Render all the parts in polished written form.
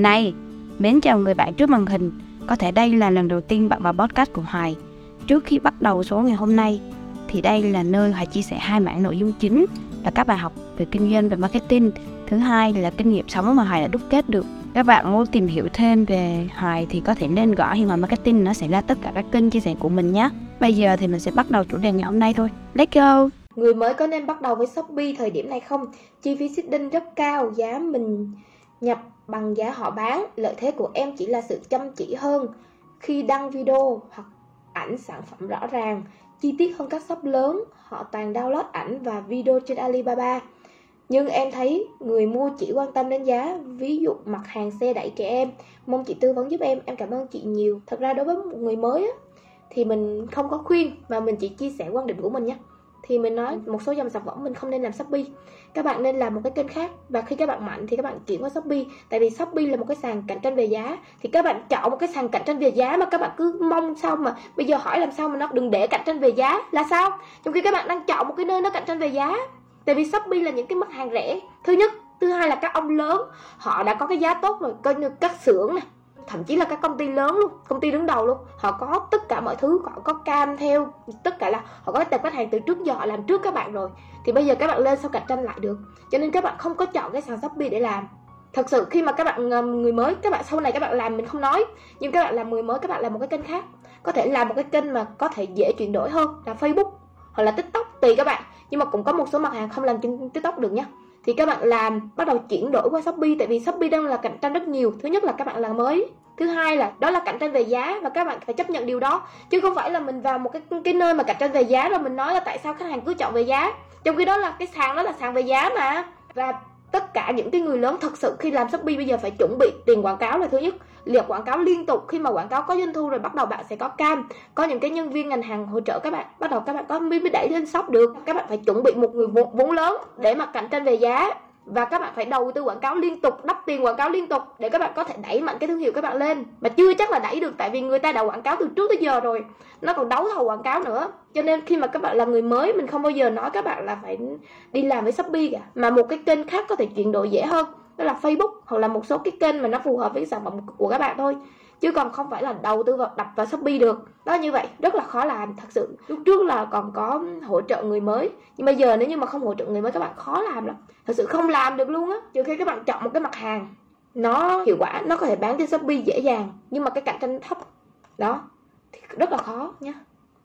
Này, mến chào người bạn trước màn hình. Có thể đây là lần đầu tiên bạn vào podcast của Hoài. Trước khi bắt đầu số ngày hôm nay, thì đây là nơi Hoài chia sẻ hai mảng nội dung chính là các bài học về kinh doanh và marketing. Thứ hai là kinh nghiệm sống mà Hoài đã đúc kết được. Các bạn muốn tìm hiểu thêm về Hoài thì có thể nên gõ Hiền Hoài Marketing, nó sẽ ra tất cả các kênh chia sẻ của mình nhé. Bây giờ thì mình sẽ bắt đầu chủ đề ngày hôm nay thôi. Let's go! Người mới có nên bắt đầu với Shopee thời điểm này không? Chi phí shipping rất cao, giá mình nhập bằng giá họ bán. Lợi thế của em chỉ là sự chăm chỉ hơn khi đăng video hoặc ảnh sản phẩm rõ ràng, chi tiết hơn các shop lớn. Họ toàn download ảnh và video trên Alibaba. Nhưng em thấy người mua chỉ quan tâm đến giá, ví dụ mặt hàng xe đẩy trẻ em. Mong chị tư vấn giúp em cảm ơn chị nhiều. Thật ra đối với một người mới á, thì mình không có khuyên mà mình chỉ chia sẻ quan điểm của mình nhé. Thì mình nói một số dòng sản phẩm mình không nên làm Shopee, các bạn nên làm một cái kênh khác. Và khi các bạn mạnh thì các bạn chuyển qua Shopee. Tại vì Shopee là một cái sàn cạnh tranh về giá, thì các bạn chọn một cái sàn cạnh tranh về giá mà các bạn cứ mong sao mà bây giờ hỏi làm sao mà nó đừng để cạnh tranh về giá là sao, trong khi các bạn đang chọn một cái nơi nó cạnh tranh về giá. Tại vì Shopee là những cái mặt hàng rẻ, thứ nhất. Thứ hai là các ông lớn họ đã có cái giá tốt rồi, coi như các xưởng này, thậm chí là các công ty lớn luôn, công ty đứng đầu luôn, họ có tất cả mọi thứ, họ có cam theo, tất cả là họ có tập khách hàng từ trước giờ, họ làm trước các bạn rồi. Thì bây giờ các bạn lên sao cạnh tranh lại được? Cho nên các bạn không có chọn cái sàn Shopee để làm. Thật sự khi mà các bạn người mới, các bạn sau này các bạn làm mình không nói, nhưng các bạn làm người mới, các bạn làm một cái kênh khác, có thể làm một cái kênh mà có thể dễ chuyển đổi hơn là Facebook hoặc là TikTok, tùy các bạn. Nhưng mà cũng có một số mặt hàng không làm trên TikTok được nhé. Thì các bạn làm bắt đầu chuyển đổi qua Shopee, tại vì Shopee đang là cạnh tranh rất nhiều. Thứ nhất là các bạn là mới, thứ hai là đó là cạnh tranh về giá, và các bạn phải chấp nhận điều đó, chứ không phải là mình vào một cái nơi mà cạnh tranh về giá rồi mình nói là tại sao khách hàng cứ chọn về giá, trong khi đó là cái sàn đó là sàn về giá mà. Và tất cả những cái người lớn thật sự khi làm Shopee bây giờ phải chuẩn bị tiền quảng cáo là thứ nhất, liệt quảng cáo liên tục. Khi mà quảng cáo có doanh thu rồi bắt đầu bạn sẽ có cam, có những cái nhân viên ngành hàng hỗ trợ các bạn, bắt đầu các bạn có mới đẩy lên shop được. Các bạn phải chuẩn bị một người vốn lớn để mà cạnh tranh về giá, và các bạn phải đầu tư quảng cáo liên tục, đắp tiền quảng cáo liên tục để các bạn có thể đẩy mạnh cái thương hiệu các bạn lên. Mà chưa chắc là đẩy được, tại vì người ta đã quảng cáo từ trước tới giờ rồi, nó còn đấu thầu quảng cáo nữa. Cho nên khi mà các bạn là người mới, mình không bao giờ nói các bạn là phải đi làm với Shopee cả, mà một cái kênh khác có thể chuyển đổi dễ hơn, đó là Facebook hoặc là một số cái kênh mà nó phù hợp với sản phẩm của các bạn thôi, chứ còn không phải là đầu tư vào đập vào Shopee được. Đó, như vậy rất là khó làm. Thật sự lúc trước là còn có hỗ trợ người mới, nhưng bây giờ nếu như mà không hỗ trợ người mới các bạn khó làm lắm, thật sự không làm được luôn á. Trừ khi các bạn chọn một cái mặt hàng nó hiệu quả, nó có thể bán trên Shopee dễ dàng, nhưng mà cái cạnh tranh thấp đó thì rất là khó nhé.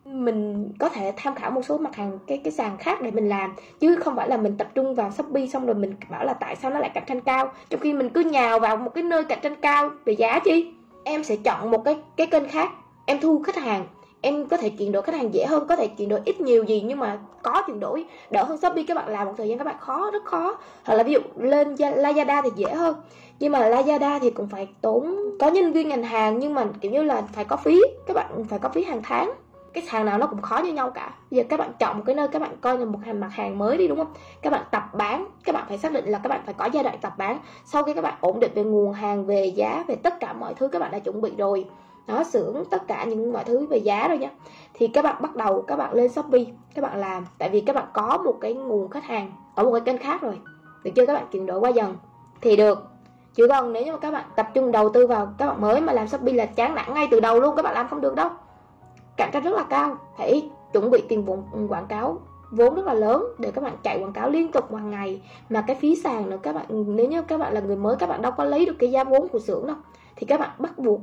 Mình có thể tham khảo một số mặt hàng cái sàn khác để mình làm, chứ không phải là mình tập trung vào Shopee xong rồi mình bảo là tại sao nó lại cạnh tranh cao, trong khi mình cứ nhào vào một cái nơi cạnh tranh cao về giá chi. Em sẽ chọn một cái kênh khác, em thu khách hàng, em có thể chuyển đổi khách hàng dễ hơn, có thể chuyển đổi ít nhiều gì nhưng mà có chuyển đổi, đỡ hơn Shopee. Các bạn làm một thời gian các bạn khó, rất khó. Hoặc là ví dụ lên Lazada thì dễ hơn, nhưng mà Lazada thì cũng phải tốn, có nhân viên ngành hàng, nhưng mà kiểu như là phải có phí, các bạn phải có phí hàng tháng. Cái sàn nào nó cũng khó như nhau cả. Bây giờ các bạn chọn một cái nơi các bạn coi là một mặt hàng mới đi, đúng không? Các bạn tập bán, các bạn phải xác định là các bạn phải có giai đoạn tập bán. Sau khi các bạn ổn định về nguồn hàng, về giá, về tất cả mọi thứ các bạn đã chuẩn bị rồi, nó xưởng tất cả những mọi thứ về giá rồi nhá, thì các bạn bắt đầu các bạn lên Shopee các bạn làm. Tại vì các bạn có một cái nguồn khách hàng ở một cái kênh khác rồi, được chưa? Các bạn chuyển đổi qua dần thì được. Chứ còn nếu như mà các bạn tập trung đầu tư vào các bạn mới mà làm Shopee là chán nản ngay từ đầu luôn, các bạn làm không được đâu. Cạnh tranh rất là cao, phải chuẩn bị tiền quảng cáo vốn rất là lớn để các bạn chạy quảng cáo liên tục hàng ngày. Mà cái phí sàn nữa, các bạn nếu như các bạn là người mới, các bạn đâu có lấy được cái giá vốn của xưởng đâu, thì các bạn bắt buộc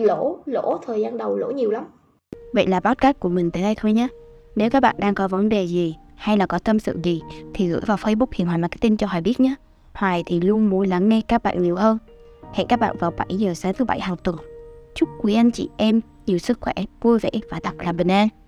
lỗ thời gian đầu, lỗ nhiều lắm. Vậy là podcast của mình tới đây thôi nhé. Nếu các bạn đang có vấn đề gì hay là có tâm sự gì thì gửi vào Facebook Hiền Hoài Marketing cho Hoài biết nhé. Hoài thì luôn muốn lắng nghe các bạn nhiều hơn. Hẹn các bạn vào 7 giờ sáng thứ Bảy hàng tuần. Chúc quý anh chị em nhiều sức khỏe, vui vẻ và thật là bình an.